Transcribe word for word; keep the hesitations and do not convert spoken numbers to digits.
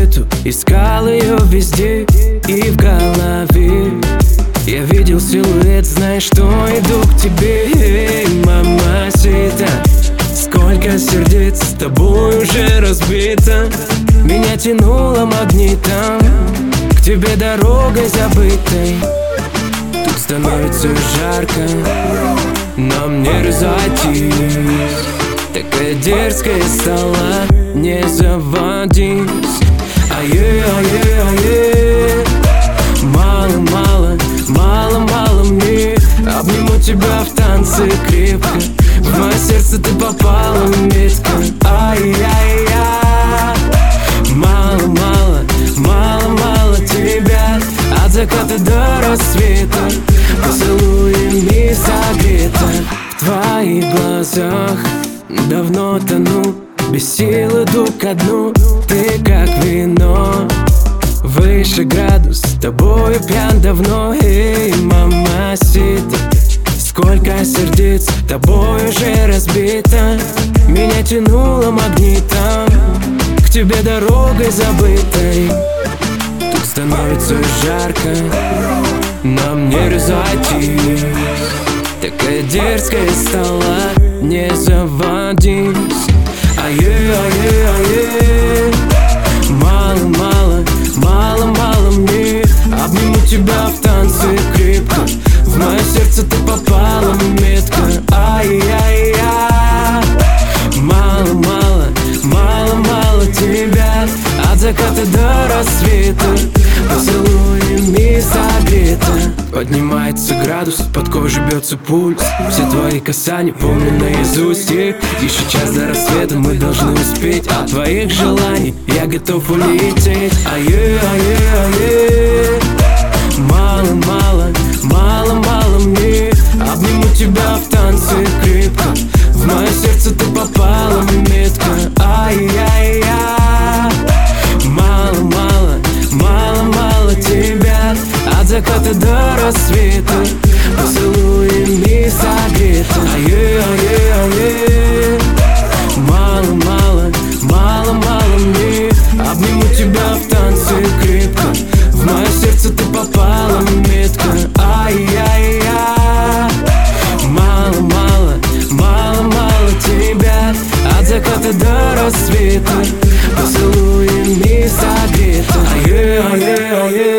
нету, искал ее везде и в голове. Я видел силуэт, знаешь, что иду к тебе. Эй, мамасита, сколько сердец с тобой уже разбито. Меня тянуло магнитом к тебе дорогой забытой. Тут становится жарко, нам не разойтись. Такая дерзкая стала, не заводись. Ае, ае, ае. Мало, мало, мало, мало мне. Обниму тебя в танце крепко. В мое сердце ты попала метко. Ай-яй-яй. Мало, мало, мало, мало тебя. От заката до рассвета поцелуями согрета. В твоих глазах давно тону, без сил иду ко дну. Ты как вино, выше градус, с тобой пьян давно. Эй, мамасита, сколько сердец тобой уже разбито. Меня тянуло магнитом к тебе дорогой забытой. Тут становится жарко, нам не разойтись. Такая дерзкая стала, не заводись. Ае, ае, ае. Мало, мало, мало, мало мне. Обниму тебя в танце крепко. В мое сердце ты попала метко. Ай-яй-яй. Мало, мало, мало, мало тебя. От заката до рассвета поцелуями согрета. Поднимается градус, под кожей бьется пульс. Все твои касания помню наизусть. И еще час до рассвета мы должны успеть. От твоих желаний я готов улететь. Ае, ае, ае. Мало, мало, мало, мало мне. Обниму тебя в танце крепко. В мое сердце ты попала метко. Ай-яй-яй. Мало, мало, мало, мало тебя. От заката до рассвета поцелуями согрета. Ае, ае, ае. Мало, мало, мало, мало мне. Обниму тебя в танце крепко. В мое сердце ты попала метко. Ай-яй-яй. Мало, мало, мало, мало тебя. От заката до рассвета поцелуями согрета. Ае, ае, ае.